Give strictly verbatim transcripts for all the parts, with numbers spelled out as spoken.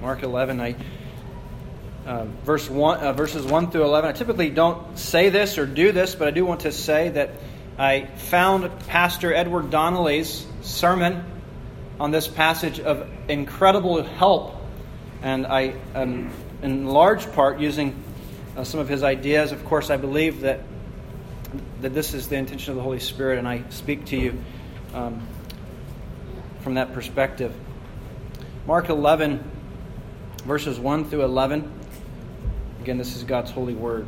Mark eleven, I, uh, verse one, uh, verses one through eleven. I typically don't say this or do this, but I do want to say that I found Pastor Edward Donnelly's sermon on this passage of incredible help, and I am in large part using uh, some of his ideas. Of course, I believe that that this is the intention of the Holy Spirit, and I speak to you um, from that perspective. Mark eleven, verses one through eleven. Again, this is God's holy word.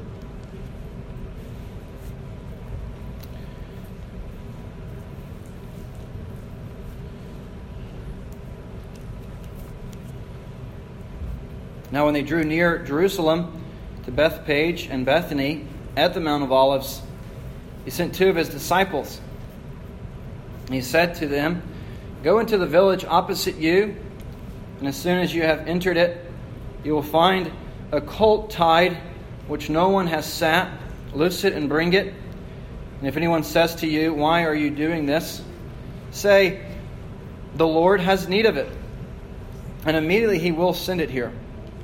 Now when they drew near Jerusalem to Bethphage and Bethany at the Mount of Olives, he sent two of his disciples. He said to them, "Go into the village opposite you, and as soon as you have entered it, you will find a colt tied, which no one has sat. Loose it and bring it. And if anyone says to you, 'Why are you doing this?' say, 'The Lord has need of it, and immediately he will send it here.'"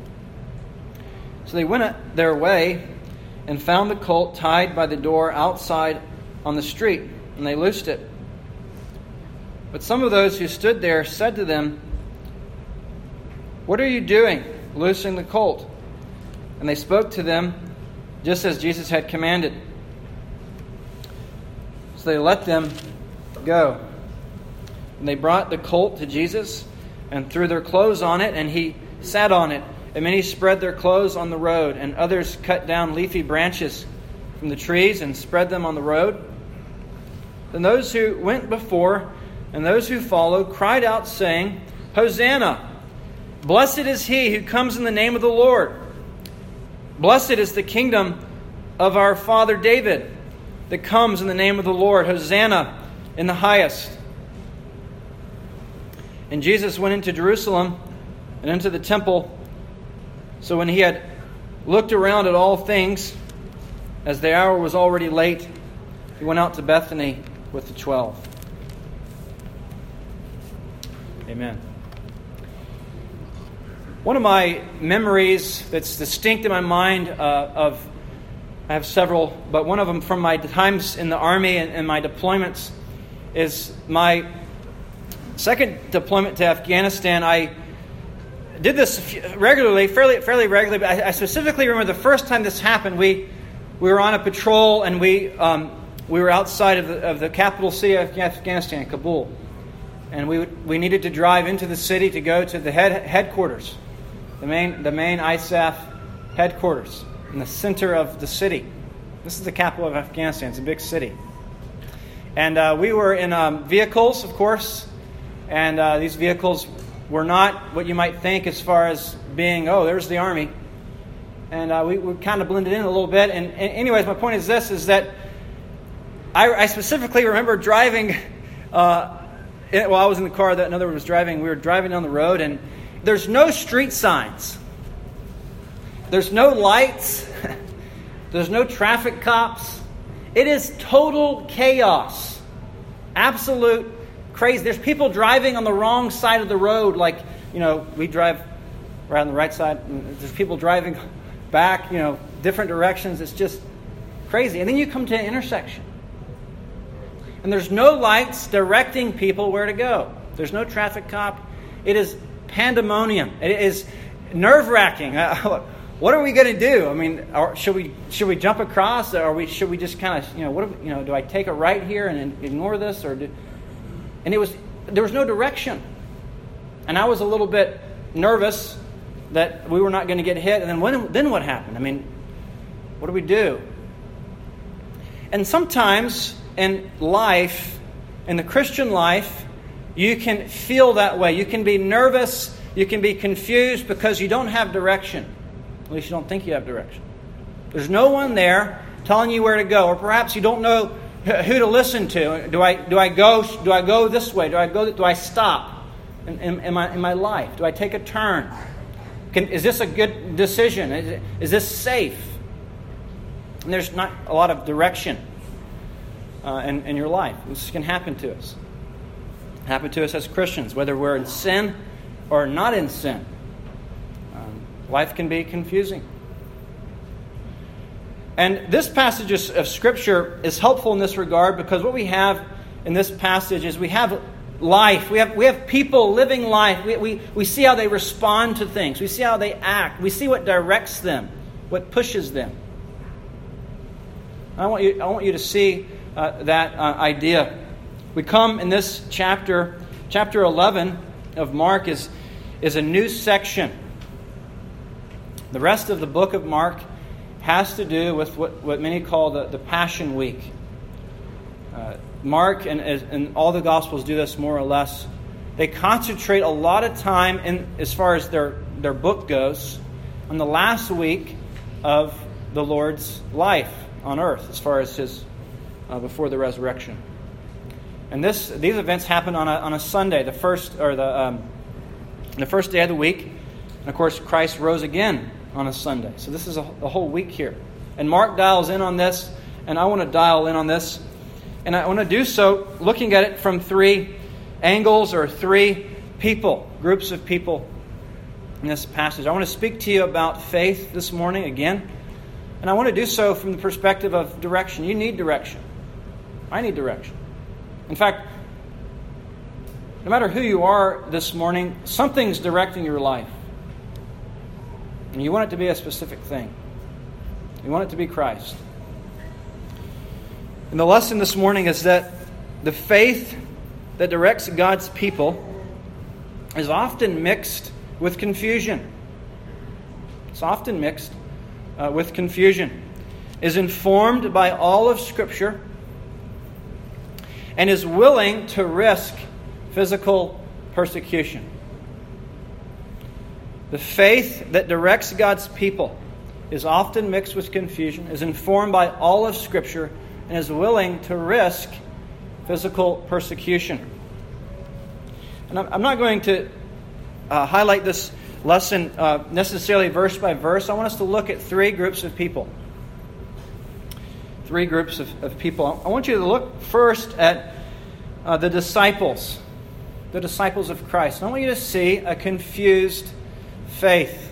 So they went their way and found the colt tied by the door outside on the street, and they loosed it. But some of those who stood there said to them, "What are you doing, loosing the colt?" And they spoke to them just as Jesus had commanded. So they let them go. And they brought the colt to Jesus and threw their clothes on it, and he sat on it. And many spread their clothes on the road, and others cut down leafy branches from the trees and spread them on the road. Then those who went before and those who followed cried out, saying, "Hosanna! Blessed is he who comes in the name of the Lord. Blessed is the kingdom of our father David that comes in the name of the Lord. Hosanna in the highest." And Jesus went into Jerusalem and into the temple. So when he had looked around at all things, as the hour was already late, he went out to Bethany with the twelve. Amen. One of my memories that's distinct in my mind uh, of, I have several, but one of them from my times in the Army and, and my deployments is my second deployment to Afghanistan. I did this regularly, fairly fairly regularly, but I, I specifically remember the first time this happened. We we were on a patrol, and we um, we were outside of the, of the capital city of Afghanistan, Kabul, and we we needed to drive into the city to go to the head headquarters, the main the main I S A F headquarters in the center of the city. This is the capital of Afghanistan. It's a big city, and uh, we were in um, vehicles, of course, and uh, these vehicles were not what you might think as far as being, oh, there's the Army. And uh, we, we kind of blended in a little bit. And, and anyways, my point is this, is that I, I specifically remember driving, uh, it, while I was in the car that another was driving, we were driving down the road, and there's no street signs. There's no lights. There's no traffic cops. It is total chaos. Absolute crazy. There's people driving on the wrong side of the road. Like, you know, we drive right on the right side, and there's people driving back, you know, different directions. It's just crazy. And then you come to an intersection, and there's no lights directing people where to go. There's no traffic cop. It is pandemonium. It is nerve-wracking. What are we going to do? I mean, are, should we should we jump across, or we should we just kind of, you know, what you know? Do I take a right here and ignore this, or do? And it was there was no direction, and I was a little bit nervous that we were not going to get hit. And then when then what happened? I mean, what do we do? And sometimes in life, in the Christian life, you can feel that way. You can be nervous. You can be confused because you don't have direction. At least you don't think you have direction. There's no one there telling you where to go, or perhaps you don't know who to listen to. Do I do I go do I go this way? Do I go? Do I stop in, in, in my in my life? Do I take a turn? Can, is this a good decision? Is, is this safe? And there's not a lot of direction uh, in, in your life. This can happen to us. Happen to us as Christians, whether we're in sin or not in sin. Life can be confusing. And this passage of Scripture is helpful in this regard because what we have in this passage is we have life. We have we have people living life. We, we, we see how they respond to things. We see how they act. We see what directs them, what pushes them. I want you, I want you to see uh, that uh, idea. We come in this chapter, chapter eleven of Mark is, is a new section. The rest of the book of Mark has to do with what, what many call the, the Passion Week. Uh, Mark and, and all the Gospels do this more or less. They concentrate a lot of time, in, as far as their, their book goes, on the last week of the Lord's life on earth, as far as his uh, before the resurrection. And this these events happen on a on a Sunday, the first or the um, the first day of the week. And of course, Christ rose again on a Sunday. So this is a, a whole week here. And Mark dials in on this, and I want to dial in on this. And I want to do so looking at it from three angles or three people, groups of people in this passage. I want to speak to you about faith this morning again. And I want to do so from the perspective of direction. You need direction. I need direction. In fact, no matter who you are this morning, something's directing your life. And you want it to be a specific thing. You want it to be Christ. And the lesson this morning is that the faith that directs God's people is often mixed with confusion. It's often mixed uh, with confusion. Is informed by all of Scripture and is willing to risk physical persecution. The faith that directs God's people is often mixed with confusion, is informed by all of Scripture, and is willing to risk physical persecution. And I'm not going to uh, highlight this lesson uh, necessarily verse by verse. I want us to look at three groups of people. Three groups of, of people. I want you to look first at uh, the disciples, the disciples of Christ. I want you to see a confused faith.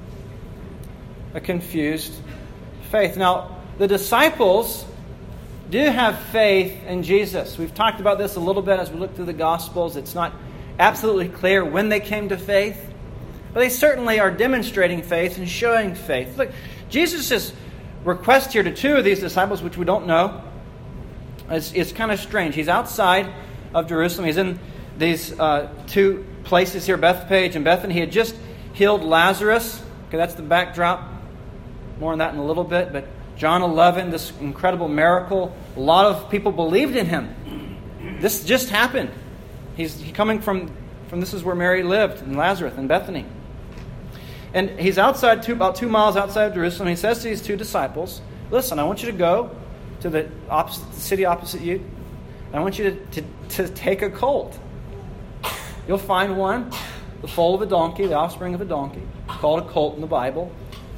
A confused faith. Now, the disciples do have faith in Jesus. We've talked about this a little bit as we look through the Gospels. It's not absolutely clear when they came to faith, but they certainly are demonstrating faith and showing faith. Look, Jesus' request here to two of these disciples, which we don't know, is, is kind of strange. He's outside of Jerusalem. He's in these uh, two places here, Bethphage and Bethany. He had just healed Lazarus. Okay, that's the backdrop. More on that in a little bit. But John eleven, this incredible miracle. A lot of people believed in him. This just happened. He's he coming from, from this is where Mary lived, in Lazarus, in Bethany. And he's outside, two, about two miles outside of Jerusalem. He says to these two disciples, listen, I want you to go to the, opposite, the city opposite you. I want you to, to, to take a colt. You'll find one, the foal of a donkey, the offspring of a donkey, called a colt in the Bible.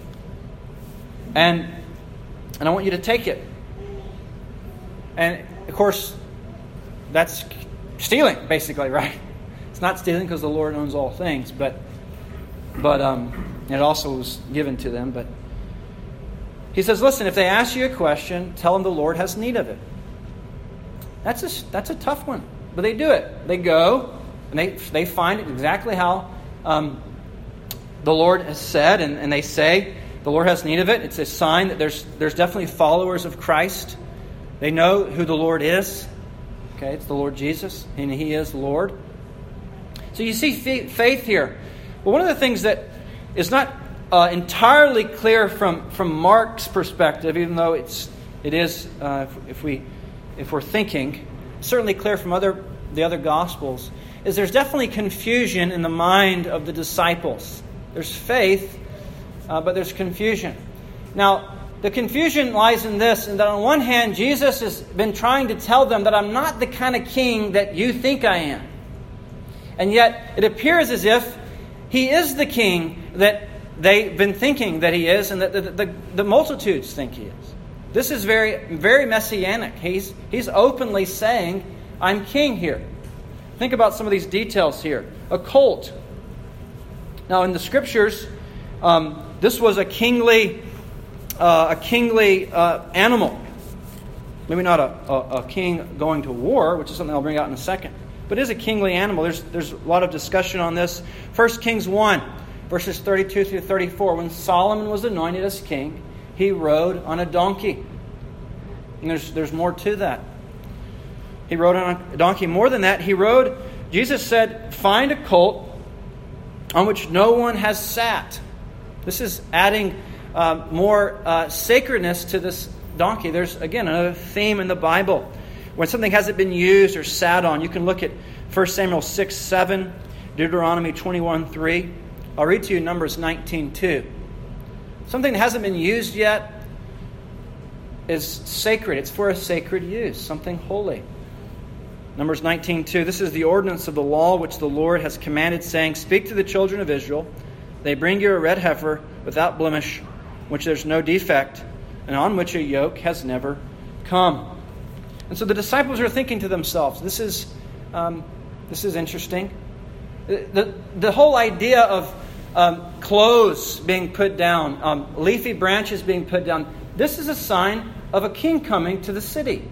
And, and I want you to take it. And, of course, that's stealing, basically, right? It's not stealing because the Lord owns all things, but but um, it also was given to them. But he says, listen, if they ask you a question, tell them the Lord has need of it. That's a, that's a tough one, but they do it. They go, and they they find it exactly how um, the Lord has said, and, and they say the Lord has need of it. It's a sign that there's there's definitely followers of Christ. They know who the Lord is. Okay, it's the Lord Jesus, and He is Lord. So you see faith here. Well, one of the things that is not uh, entirely clear from, from Mark's perspective, even though it's it is, uh, if, if we if we're thinking, certainly clear from other the other Gospels, is there's definitely confusion in the mind of the disciples. There's faith, uh, but there's confusion. Now, the confusion lies in this, and that on one hand, Jesus has been trying to tell them that I'm not the kind of king that you think I am. And yet, it appears as if He is the king that they've been thinking that He is, and that the, the, the multitudes think He is. This is very, very messianic. He's, he's openly saying, I'm king here. Think about some of these details here. A colt. Now, in the Scriptures, Um, this was a kingly, uh, a kingly uh, animal. Maybe not a, a, a king going to war, which is something I'll bring out in a second. But it is a kingly animal. There's, there's a lot of discussion on this. First Kings one, verses thirty-two through thirty-four. When Solomon was anointed as king, he rode on a donkey. And there's, there's more to that. He rode on a donkey. More than that, he rode, Jesus said, find a colt on which no one has sat. This is adding uh, more uh, sacredness to this donkey. There's, again, another theme in the Bible. When something hasn't been used or sat on, you can look at First Samuel six seven, Deuteronomy twenty-one three. I'll read to you Numbers nineteen two. Something that hasn't been used yet is sacred. It's for a sacred use, something holy. Numbers nineteen two. This is the ordinance of the law which the Lord has commanded, saying, speak to the children of Israel. They bring you a red heifer without blemish, which there's no defect, and on which a yoke has never come. And so the disciples are thinking to themselves, this is um, this is interesting. The, the whole idea of um, clothes being put down, um, leafy branches being put down, this is a sign of a king coming to the city.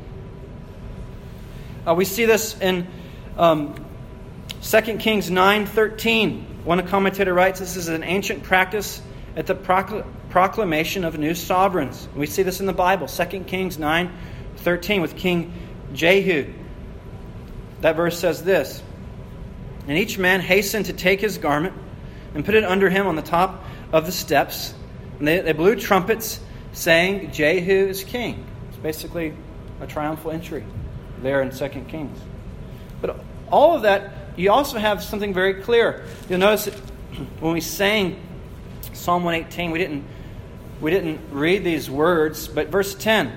Uh, we see this in um, Second Kings nine thirteen. One commentator writes, this is an ancient practice at the procl- proclamation of new sovereigns. We see this in the Bible, Second Kings nine thirteen, with King Jehu. That verse says this, and each man hastened to take his garment and put it under him on the top of the steps. And they, they blew trumpets, saying, Jehu is king. It's basically a triumphal entry there in Second Kings. But all of that, you also have something very clear. You'll notice that when we sang Psalm one eighteen, we didn't we didn't read these words, but verse ten.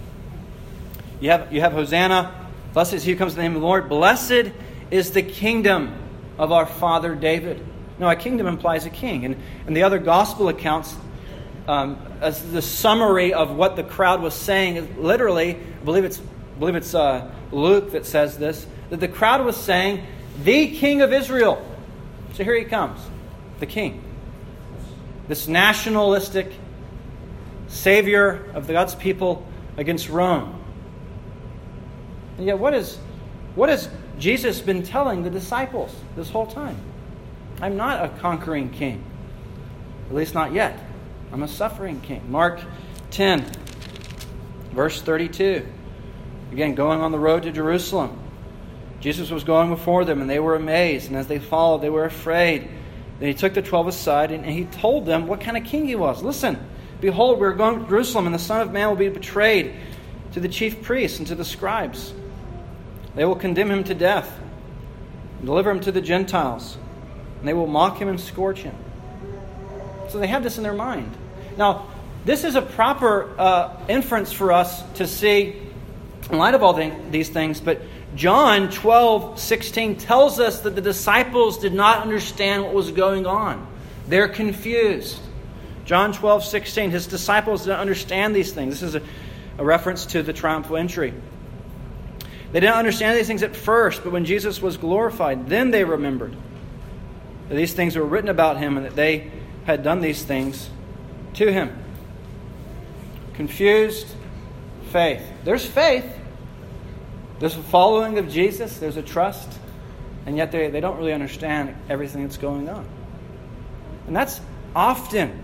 You have you have Hosanna, blessed is he who comes in the name of the Lord. Blessed is the kingdom of our father David. Now, a kingdom implies a king. And, and the other gospel accounts, um, as the summary of what the crowd was saying, is literally, I believe it's, I believe it's uh, Luke that says this, that the crowd was saying, the King of Israel. So here he comes, the king. This nationalistic savior of God's people against Rome. And yet, what is what has Jesus been telling the disciples this whole time? I'm not a conquering king. At least not yet. I'm a suffering king. Mark ten, verse thirty-two. Again, going on the road to Jerusalem. Jesus was going before them, and they were amazed. And as they followed, they were afraid. Then he took the twelve aside, and he told them what kind of king he was. Listen, behold, we are going to Jerusalem, and the Son of Man will be betrayed to the chief priests and to the scribes. They will condemn him to death and deliver him to the Gentiles. And they will mock him and scourge him. So they have this in their mind. Now, this is a proper uh, inference for us to see in light of all the, these things. But John twelve sixteen tells us that the disciples did not understand what was going on. They're confused. John twelve sixteen, his disciples didn't understand these things. This is a, a reference to the triumphal entry. They didn't understand these things at first, but when Jesus was glorified, then they remembered that these things were written about him and that they had done these things to him. Confused faith. There's faith. There's a following of Jesus. There's a trust. And yet they, they don't really understand everything that's going on. And that's often,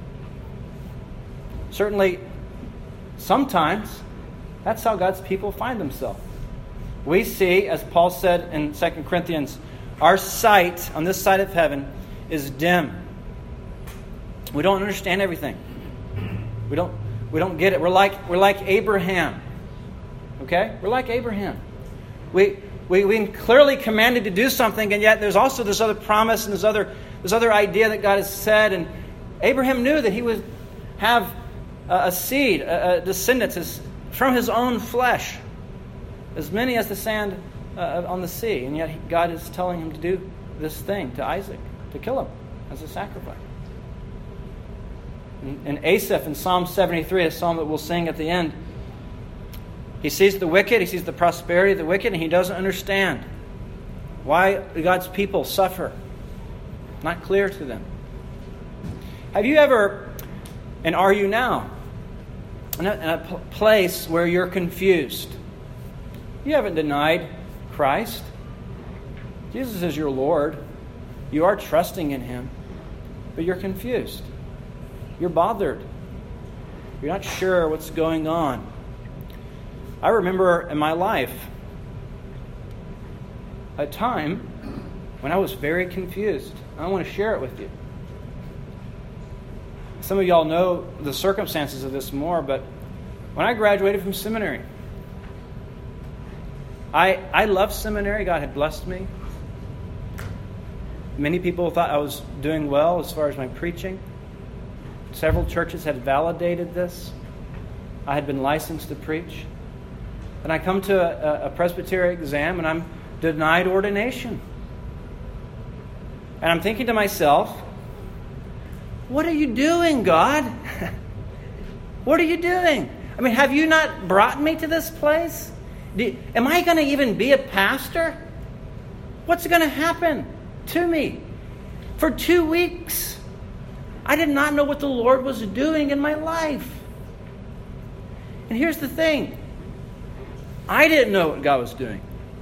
certainly sometimes, that's how God's people find themselves. We see, as Paul said in Second Corinthians, our sight on this side of heaven is dim. We don't understand everything. We don't we don't get it. We're like we're like Abraham. Okay? We're like Abraham. We we we clearly commanded to do something, and yet there's also this other promise and this other this other idea that God has said, and Abraham knew that he would have a, a seed, a, a descendants from his own flesh. As many as the sand uh, on the sea. And yet God is telling him to do this thing to Isaac, to kill him as a sacrifice. And, and Asaph in Psalm seventy-three, a psalm that we'll sing at the end, he sees the wicked, he sees the prosperity of the wicked, and he doesn't understand why God's people suffer. Not clear to them. Have you ever, and are you now, in a, in a p- place where you're confused? You haven't denied Christ. Jesus is your Lord. You are trusting in Him, but you're confused. You're bothered. You're not sure what's going on. I remember in my life a time when I was very confused. I want to share it with you. Some of y'all know the circumstances of this more, but when I graduated from seminary, I I loved seminary. God had blessed me. Many people thought I was doing well as far as my preaching. Several churches had validated this. I had been licensed to preach. And I come to a, a presbytery exam and I'm denied ordination. And I'm thinking to myself, what are you doing, God? What are you doing? I mean, have you not brought me to this place? Do, am I going to even be a pastor? What's going to happen to me? For two weeks, I did not know what the Lord was doing in my life. And here's the thing. I didn't know what God was doing.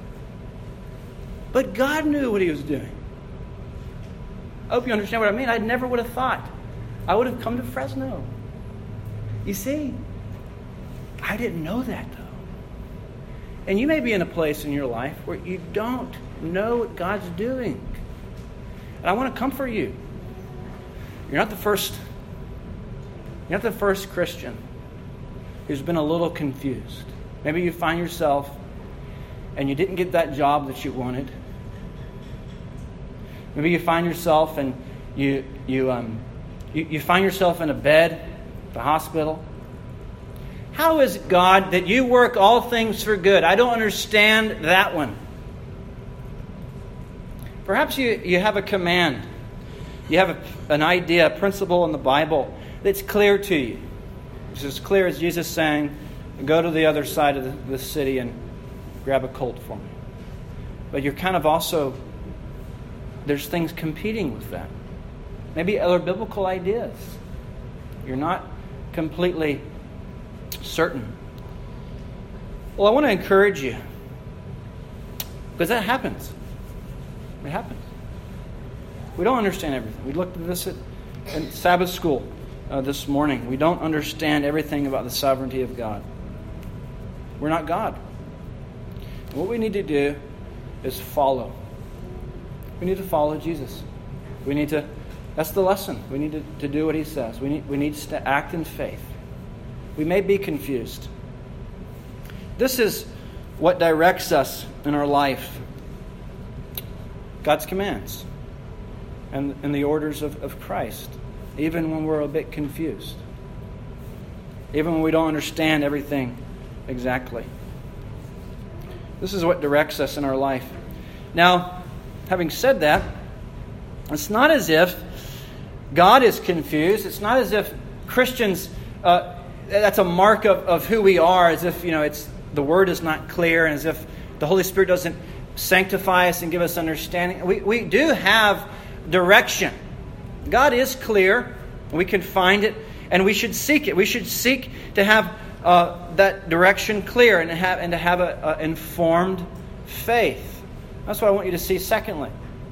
But God knew what He was doing. I hope you understand what I mean. I never would have thought I would have come to Fresno. You see, I didn't know that, though. And you may be in a place in your life where you don't know what God's doing. And I want to comfort you. You're not the first, you're not the first Christian who's been a little confused. Maybe you find yourself and you didn't get that job that you wanted. Maybe you find yourself and you you um you, you find yourself in a bed at the hospital. How is it, God, that you work all things for good? I don't understand that one. Perhaps you, you have a command. You have a, an idea, a principle in the Bible that's clear to you. It's as clear as Jesus saying, go to the other side of the, the city and grab a colt for me. But you're kind of also, there's things competing with that. Maybe other biblical ideas. You're not completely certain. Well, I want to encourage you. Because that happens. It happens. We don't understand everything. We looked at this at, in Sabbath school uh, this morning. We don't understand everything about the sovereignty of God. We're not God. And what we need to do is follow. We need to follow Jesus. We need to, that's the lesson. We need to, to do what He says. We need, we need to act in faith. We may be confused. This is what directs us in our life. God's commands and, and the orders of, of Christ, even when we're a bit confused, even when we don't understand everything exactly. This is what directs us in our life. Now, having said that, it's not as if God is confused. It's not as if Christians, uh, that's a mark of, of who we are, as if, you know, it's the Word is not clear, and as if the Holy Spirit doesn't sanctify us and give us understanding. We, we do have direction. God is clear. We can find it, and we should seek it. We should seek to have uh, that direction clear and to have, and to have an informed faith. That's what I want you to see secondly.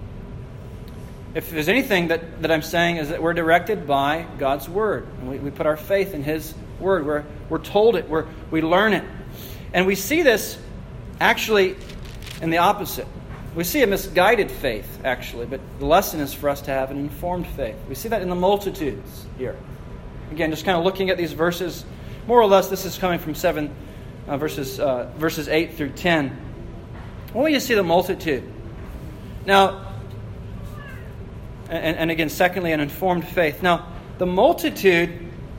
If there's anything that, that I'm saying is that we're directed by God's Word. And we, we put our faith in His Word. We're, we're told it. We're, we learn it. And we see this actually in the opposite. We see a misguided faith, actually, but the lesson is for us to have an informed faith. We see that in the multitudes here. Again, just kind of looking at these verses, more or less, this is coming from seven uh, verses uh, verses eight through ten. I want you to see the multitude. Now, and, and again, secondly, an informed faith. Now, the multitude,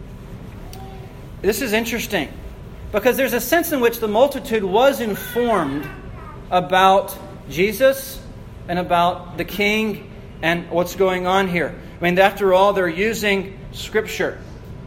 this is interesting, because there's a sense in which the multitude was informed about Jesus and about the King and what's going on here. I mean, after all, they're using Scripture.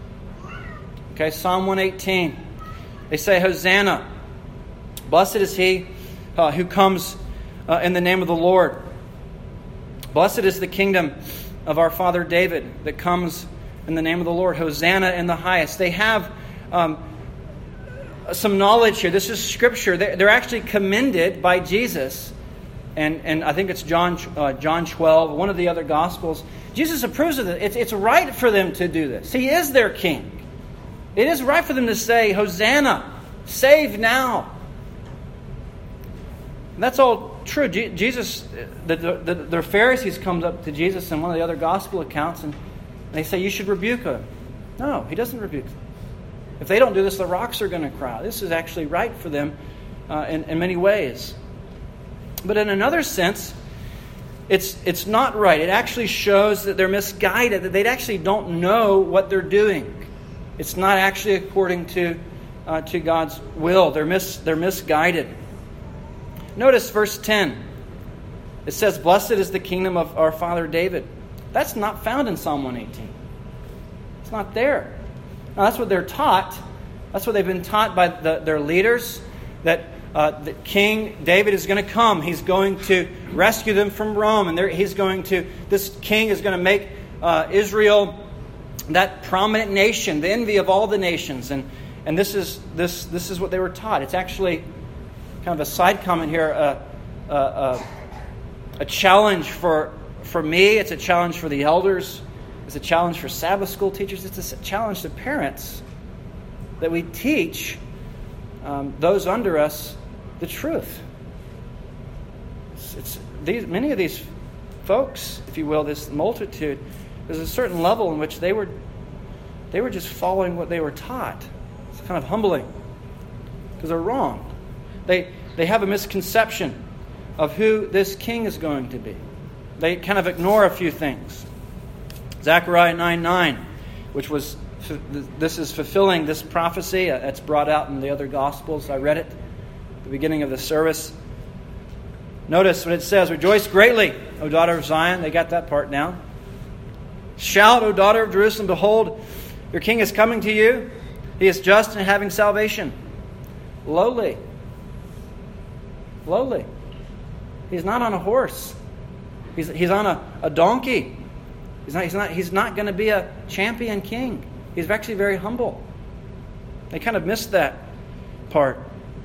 Okay, Psalm one eighteen. They say, Hosanna. Blessed is he uh, who comes uh, in the name of the Lord. Blessed is the kingdom of our father David that comes in the name of the Lord. Hosanna in the highest. They have um, some knowledge here. This is Scripture. They're actually commended by Jesus. And, and I think it's John uh, John twelve, one of the other Gospels. Jesus approves of it. It's, it's right for them to do this. He is their King. It is right for them to say, Hosanna, save now. And that's all true. Je- Jesus, the, the, the Pharisees comes up to Jesus in one of the other Gospel accounts, and they say, you should rebuke him. No, he doesn't rebuke them. If they don't do this, the rocks are going to cry. This is actually right for them uh, in, in many ways. But in another sense, it's it's not right. It actually shows that they're misguided, that they actually don't know what they're doing. It's not actually according to uh, to God's will. They're mis they're misguided. Notice verse ten. It says, "Blessed is the kingdom of our father David." That's not found in Psalm one eighteen. It's not there. Now, that's what they're taught. That's what they've been taught by the, their leaders, that uh, the King David is going to come. He's going to rescue them from Rome, and he's going to. This king is going to make uh, Israel that prominent nation, the envy of all the nations. And and this is this this is what they were taught. It's actually kind of a side comment here, uh, uh, uh, a challenge for for me. It's a challenge for the elders. It's a challenge for Sabbath school teachers. It's a challenge to parents that we teach um, those under us the truth. It's, it's these many of these folks, if you will, this multitude. There's a certain level in which they were they were just following what they were taught. It's kind of humbling because they're wrong. They they have a misconception of who this king is going to be. They kind of ignore a few things. Zechariah nine nine, which was, this is fulfilling this prophecy that's brought out in the other Gospels. I read it at the beginning of the service. Notice what it says, "Rejoice greatly, O daughter of Zion." They got that part down. "Shout, O daughter of Jerusalem, behold, your king is coming to you. He is just and having salvation. Lowly." Lowly. He's not on a horse. He's, he's on a, a donkey. He's not, he's not, he's not going to be a champion king. He's actually very humble. They kind of missed that part.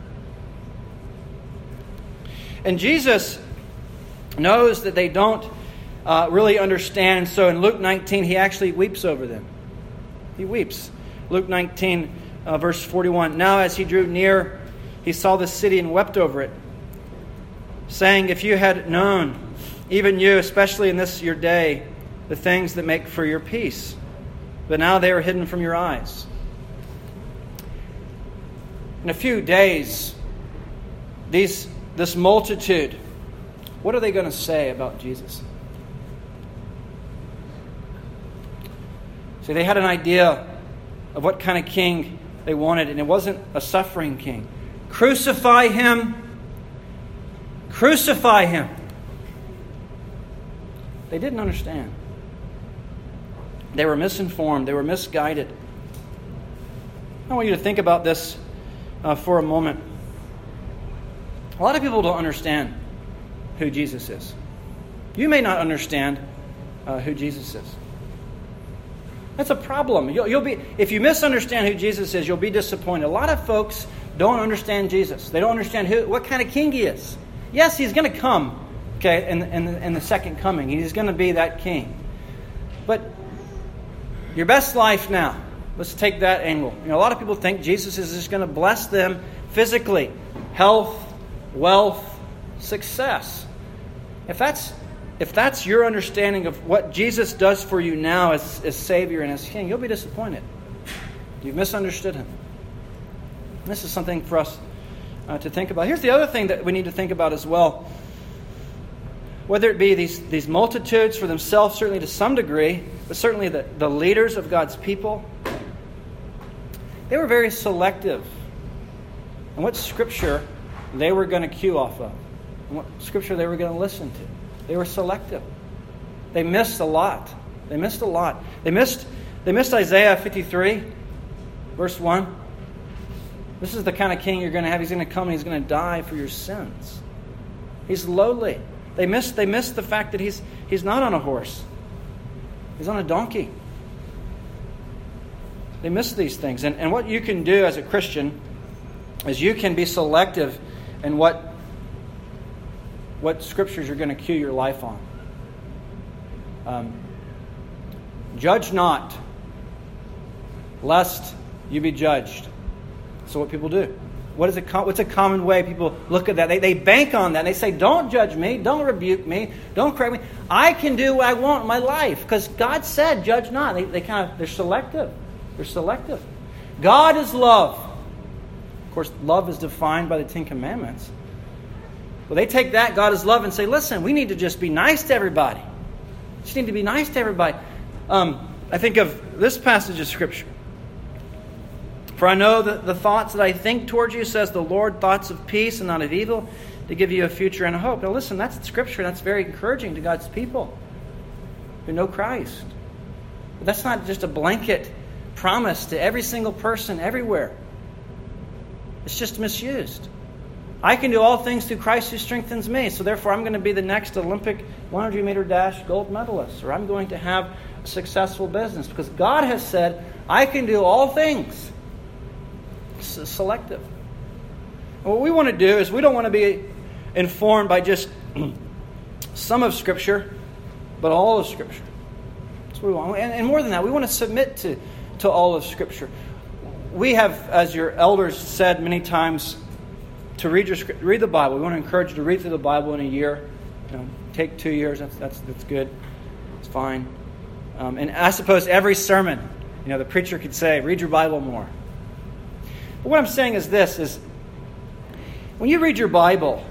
And Jesus knows that they don't uh, really understand. So in Luke nineteen, he actually weeps over them. He weeps. Luke nineteen, uh, verse forty-one. "Now as he drew near, he saw the city and wept over it, saying, if you had known, even you, especially in this your day, the things that make for your peace. But now they are hidden from your eyes." In a few days, these this multitude, what are they going to say about Jesus? See, they had an idea of what kind of king they wanted, and it wasn't a suffering king. Crucify him. Crucify him. They didn't understand. They were misinformed. They were misguided. I want you to think about this uh, for a moment. A lot of people don't understand who Jesus is. You may not understand uh, who Jesus is. That's a problem. You'll, you'll be if you misunderstand who Jesus is, you'll be disappointed. A lot of folks don't understand Jesus. They don't understand who, what kind of king he is. Yes, he's going to come, okay, in, in, in the second coming. He's going to be that king. But your best life now, let's take that angle. You know, a lot of people think Jesus is just going to bless them physically. Health, wealth, success. If that's if that's your understanding of what Jesus does for you now as, as Savior and as King, you'll be disappointed. You've misunderstood him. This is something for us uh, to think about. Here's the other thing that we need to think about as well. Whether it be these, these multitudes for themselves, certainly to some degree, but certainly the, the leaders of God's people, they were very selective in what Scripture they were going to cue off of, and what Scripture they were going to listen to. They were selective. They missed a lot. They missed a lot. They missed, they missed Isaiah fifty-three, verse one. This is the kind of king you're going to have. He's going to come and he's going to die for your sins. He's lowly. They missed, they missed the fact that he's, he's not on a horse. He's on a donkey. They miss these things. And, and what you can do as a Christian is you can be selective in what, what scriptures you're going to cue your life on. Um, Judge not, lest you be judged. So what people do. What is a, what's a common way people look at that? They, they bank on that. And they say, don't judge me. Don't rebuke me. Don't correct me. I can do what I want in my life. Because God said, judge not. They, they kind of, they're selective. They're selective. God is love. Of course, love is defined by the Ten Commandments. Well, they take that, God is love, and say, listen, we need to just be nice to everybody. We just need to be nice to everybody. Um, I think of this passage of Scripture. For I know that the thoughts that I think towards you, says the Lord, thoughts of peace and not of evil, to give you a future and a hope. Now listen, that's Scripture. That's very encouraging to God's people who know Christ. But that's not just a blanket promise to every single person everywhere. It's just misused. I can do all things through Christ who strengthens me. So therefore I'm going to be the next Olympic one hundred meter dash gold medalist. Or I'm going to have a successful business. Because God has said, I can do all things. It's selective. And what we want to do is we don't want to be informed by just some of Scripture, but all of Scripture. That's what we want. And, and more than that, we want to submit to, to all of Scripture. We have, as your elders said many times, to read your read the Bible. We want to encourage you to read through the Bible in a year. You know, take two years. That's that's that's good. It's fine. Um, and I suppose every sermon, you know, the preacher could say, "Read your Bible more." But what I'm saying is this: is when you read your Bible,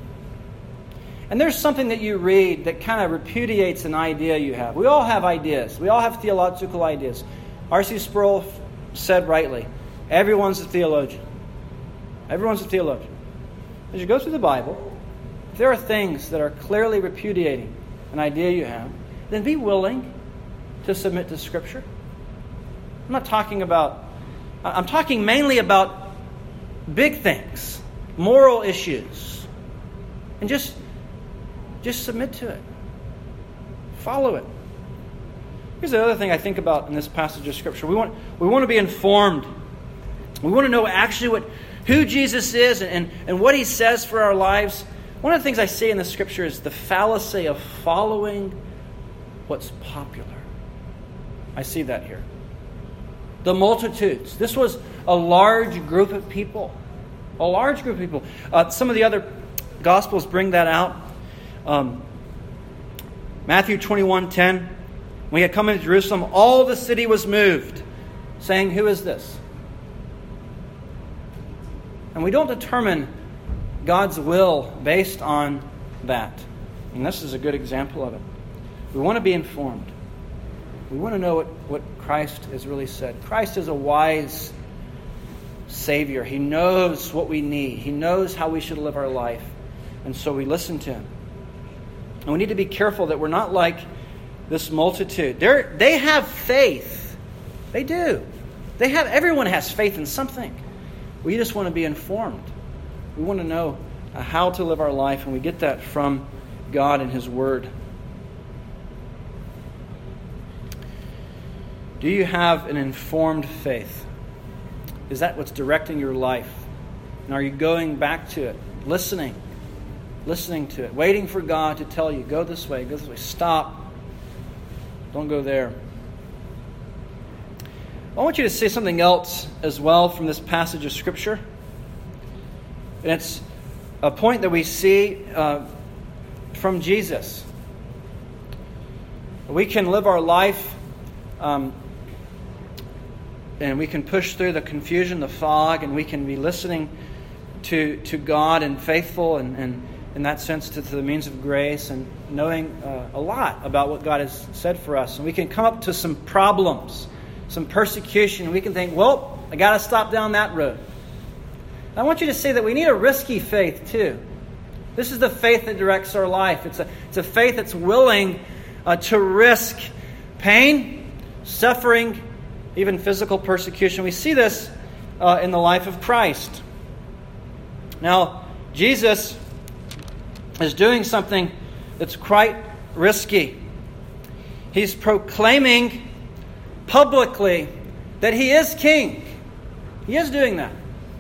and there's something that you read that kind of repudiates an idea you have. We all have ideas. We all have theological ideas. R C Sproul said rightly, everyone's a theologian. Everyone's a theologian. As you go through the Bible, if there are things that are clearly repudiating an idea you have, then be willing to submit to Scripture. I'm not talking about, I'm talking mainly about big things, moral issues. And just, just submit to it. Follow it. Here's the other thing I think about in this passage of Scripture. We want, we want to be informed. We want to know actually what who Jesus is and, and, and what He says for our lives. One of the things I see in the Scripture is the fallacy of following what's popular. I see that here. The multitudes. This was a large group of people. A large group of people. Uh, some of the other Gospels bring that out. Um, Matthew twenty-one ten. When he had come into Jerusalem, all the city was moved, saying, who is this? And we don't determine God's will based on that. And this is a good example of it. We want to be informed. We want to know what, what Christ has really said. Christ is a wise Savior. He knows what we need. He knows how we should live our life. And so we listen to Him. And we need to be careful that we're not like this multitude. They're, they have faith. They do. They have. Everyone has faith in something. We just want to be informed. We want to know uh, how to live our life, and we get that from God and His Word. Do you have an informed faith? Is that what's directing your life? And are you going back to it, listening, listening to it, waiting for God to tell you, go this way, go this way, stop, don't go there. I want you to say something else as well from this passage of Scripture. And it's a point that we see uh, from Jesus. We can live our life um, and we can push through the confusion, the fog, and we can be listening to, to God and faithful and, and in that sense to, to the means of grace and knowing uh, a lot about what God has said for us. And we can come up to some problems, some persecution. We can think, well, I got to stop down that road. I want you to see that we need a risky faith too. This is the faith that directs our life. It's a, it's a faith that's willing uh, to risk pain, suffering, even physical persecution. We see this uh, in the life of Christ. Now, Jesus is doing something that's quite risky. He's proclaiming publicly that he is king. He is doing that.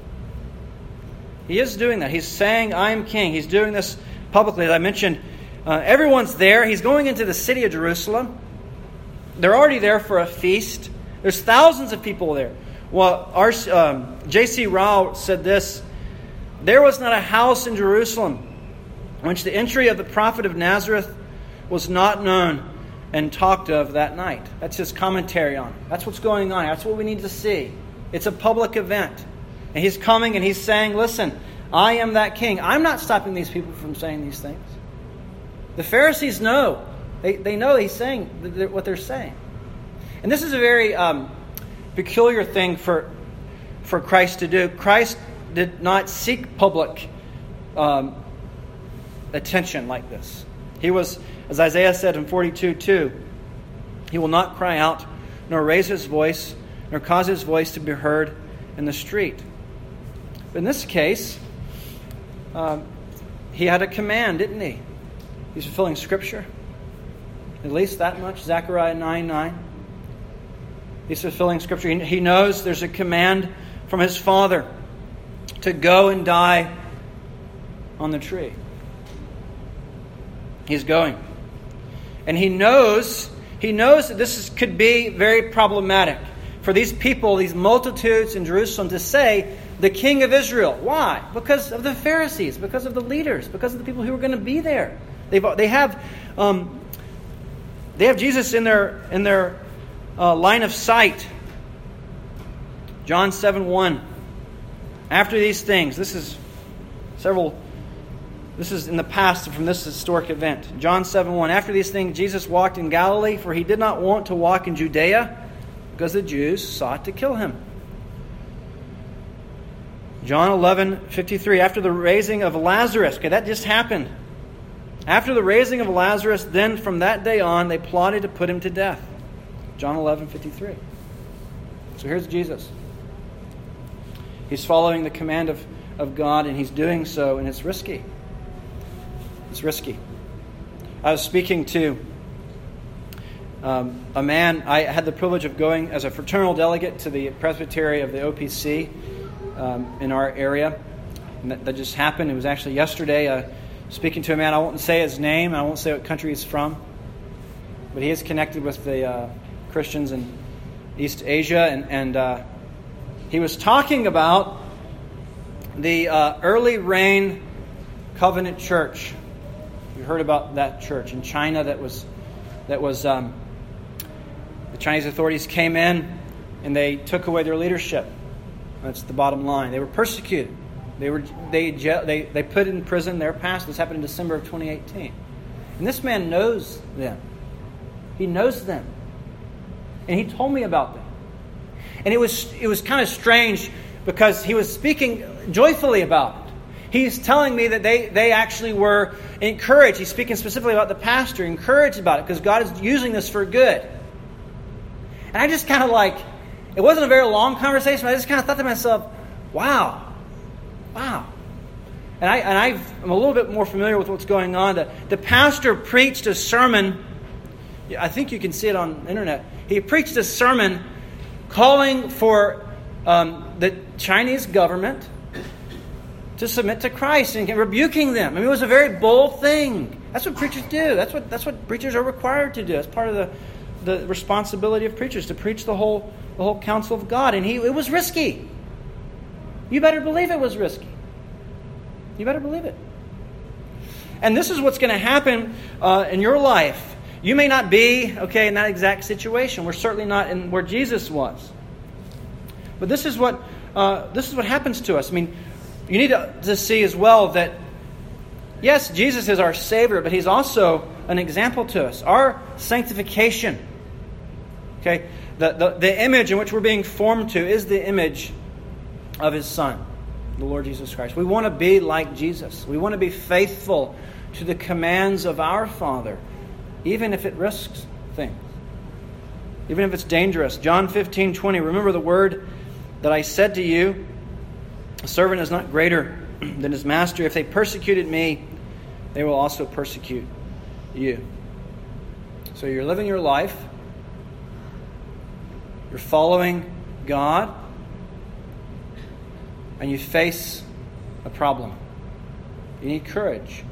He is doing that. He's saying, I am king. He's doing this publicly. As I mentioned, uh, everyone's there. He's going into the city of Jerusalem. They're already there for a feast. There's thousands of people there. Well, our um, J C Rao said this, there was not a house in Jerusalem in which the entry of the prophet of Nazareth was not known and talked of that night. That's his commentary on it. That's what's going on. That's what we need to see. It's a public event. And he's coming and he's saying, listen, I am that king. I'm not stopping these people from saying these things. The Pharisees know. They, they know he's saying what they're saying. And this is a very um, peculiar thing for, for Christ to do. Christ did not seek public um, attention like this. He was, as Isaiah said in forty-two two, he will not cry out, nor raise his voice, nor cause his voice to be heard in the street. But in this case, um, he had a command, didn't he? He's fulfilling Scripture. At least that much. Zechariah nine nine. He's fulfilling Scripture. He, he knows there's a command from his Father to go and die on the tree. He's going. And he knows, he knows that this is, could be very problematic for these people, these multitudes in Jerusalem, to say, the King of Israel. Why? Because of the Pharisees, because of the leaders, because of the people who are going to be there. They've, they have um, they have Jesus in their in their uh, line of sight. John seven one. After these things, this is several. This is in the past from this historic event. John seven one. After these things, Jesus walked in Galilee, for he did not want to walk in Judea, because the Jews sought to kill him. John eleven fifty-three. After the raising of Lazarus. Okay, that just happened. After the raising of Lazarus, then from that day on, they plotted to put him to death. John eleven fifty-three. So here's Jesus. He's following the command of, of God, and he's doing so, and it's risky. It's risky. I was speaking to um, a man. I had the privilege of going as a fraternal delegate to the presbytery of the O P C um, in our area. And that, that just happened. It was actually yesterday. Uh, speaking to a man, I won't say his name, I won't say what country he's from, but he is connected with the uh, Christians in East Asia, and, and uh, he was talking about the uh, early rain covenant church. You heard about that church in China that was that was um, the Chinese authorities came in and they took away their leadership. That's the bottom line. They were persecuted. They were they they they put in prison their past. This happened in December of twenty eighteen. And this man knows them. He knows them. And he told me about them. And it was it was kind of strange because he was speaking joyfully about it. He's telling me that they, they actually were encouraged. He's speaking specifically about the pastor, encouraged about it because God is using this for good. And I just kind of like, it wasn't a very long conversation, but I just kind of thought to myself, wow, wow. And, I, and I've, I'm a little bit more familiar with what's going on. The, the pastor preached a sermon. I think you can see it on the internet. He preached a sermon calling for um, the Chinese government to submit to Christ and rebuking them. I mean, it was a very bold thing. That's what preachers do. That's what that's what preachers are required to do. That's part of the, the responsibility of preachers, to preach the whole the whole counsel of God. And he it was risky. You better believe it was risky. You better believe it. And this is what's going to happen uh, in your life. You may not be, okay, in that exact situation. We're certainly not in where Jesus was. But this is what uh, this is what happens to us. I mean, you need to, to see as well that, yes, Jesus is our Savior, but He's also an example to us. Our sanctification, okay, the, the, the image in which we're being formed to is the image of His Son, the Lord Jesus Christ. We want to be like Jesus. We want to be faithful to the commands of our Father, even if it risks things, even if it's dangerous. John fifteen twenty, remember the word that I said to you, a servant is not greater than his master. If they persecuted me, they will also persecute you. So you're living your life. You're following God and you face a problem. You need courage.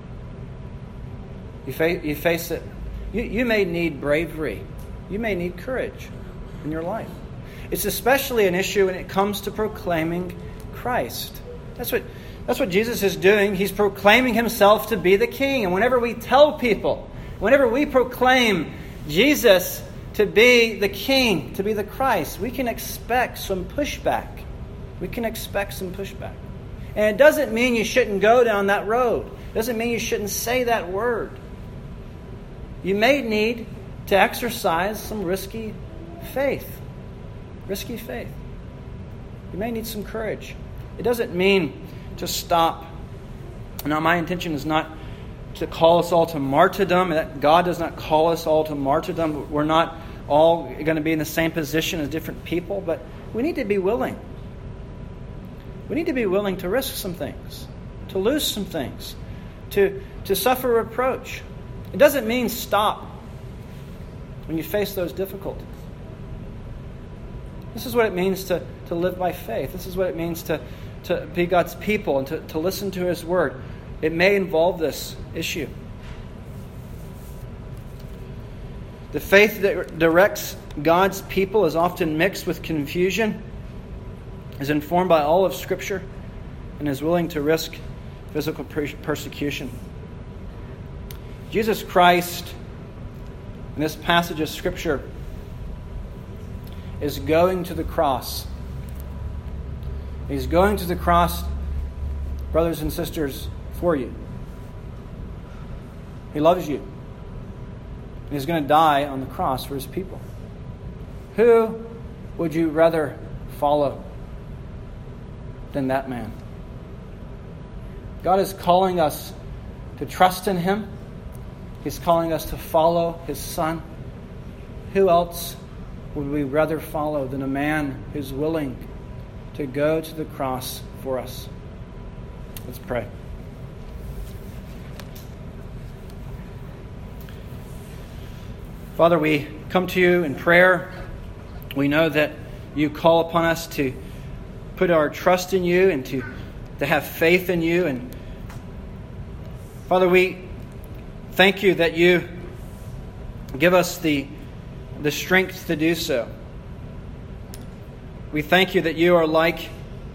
You, fa- you face it. You, you may need bravery. You may need courage in your life. It's especially an issue when it comes to proclaiming Christ. That's what, that's what Jesus is doing. He's proclaiming himself to be the King. And whenever we tell people, whenever we proclaim Jesus to be the King, to be the Christ, we can expect some pushback. We can expect some pushback. And it doesn't mean you shouldn't go down that road. It doesn't mean you shouldn't say that word. You may need to exercise some risky faith. Risky faith. You may need some courage. It doesn't mean to stop. Now, my intention is not to call us all to martyrdom. That God does not call us all to martyrdom. We're not all going to be in the same position as different people, but we need to be willing. We need to be willing to risk some things, to lose some things, to, to suffer reproach. It doesn't mean stop when you face those difficulties. This is what it means to, to live by faith. This is what it means to, to be God's people and to, to listen to His Word. It may involve this issue. The faith that directs God's people is often mixed with confusion, is informed by all of Scripture, and is willing to risk physical persecution. Jesus Christ, in this passage of Scripture, is going to the cross. He's going to the cross, brothers and sisters, for you. He loves you. And He's going to die on the cross for His people. Who would you rather follow than that man? God is calling us to trust in Him. He's calling us to follow His Son. Who else would we rather follow than a man who's willing to go to the cross for us? Let's pray. Father, we come to you in prayer. We know that you call upon us to put our trust in you and to, to have faith in you. And Father, we thank you that you give us the, the strength to do so. We thank you that you are like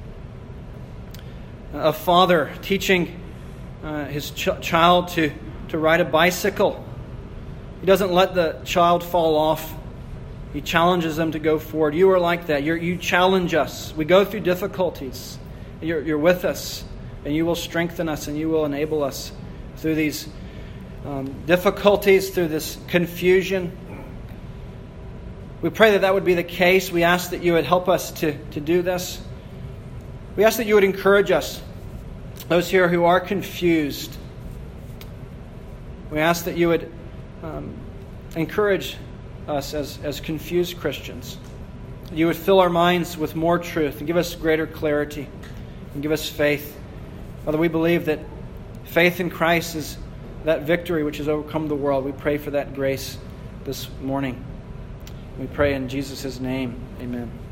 a father teaching uh, his ch- child to, to ride a bicycle. He doesn't let the child fall off. He challenges them to go forward. You are like that. You're, you challenge us. We go through difficulties. You're, you're with us, and you will strengthen us, and you will enable us through these um, difficulties, through this confusion. We pray that that would be the case. We ask that you would help us to, to do this. We ask that you would encourage us, those here who are confused. We ask that you would um, encourage us as, as confused Christians. You would fill our minds with more truth and give us greater clarity and give us faith. Father, we believe that faith in Christ is that victory which has overcome the world. We pray for that grace this morning. We pray in Jesus' name. Amen.